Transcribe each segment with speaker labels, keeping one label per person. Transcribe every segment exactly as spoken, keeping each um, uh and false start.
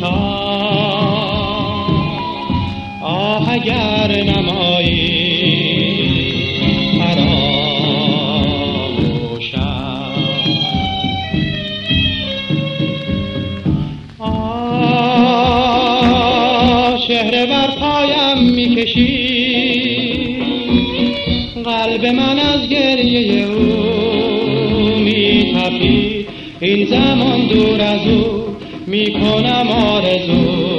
Speaker 1: آه اگر نمایی فراموشم، آه چهره بر پایم میکشی، قلب من از گریه او میتپید. این زمان دور از او میکنم آرزو،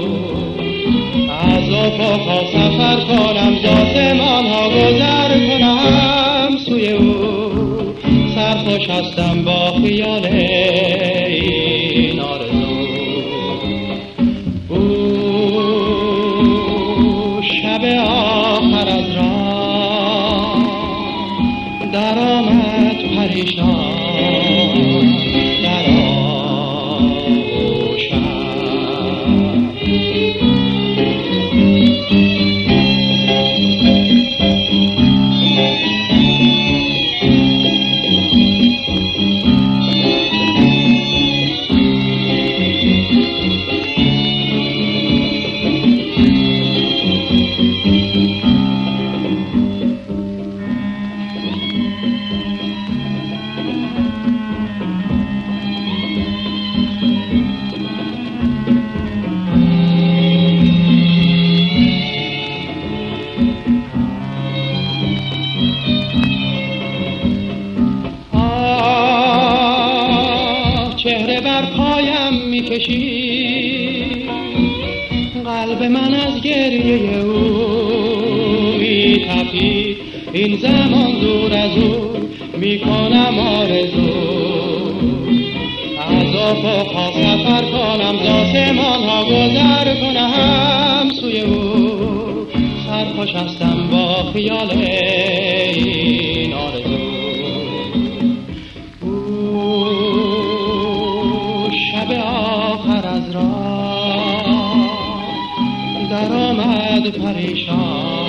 Speaker 1: از افقها سفر کنم، ز آسمان ها گذر کنم سوی او. سرخوش هستم با خیال این آرزو. او شب آخر از راه در آمد پریشان، چهره بر پایم میکشی، قلب من از گریه او میتپید. این زمان دور از او میکنم آرزو، از افقها سفر کنم، ز آسمان ها گذر کنم سوی او. سرخوش هستم با خیال این آرزو. شب آخر از راه در آمد پریشان،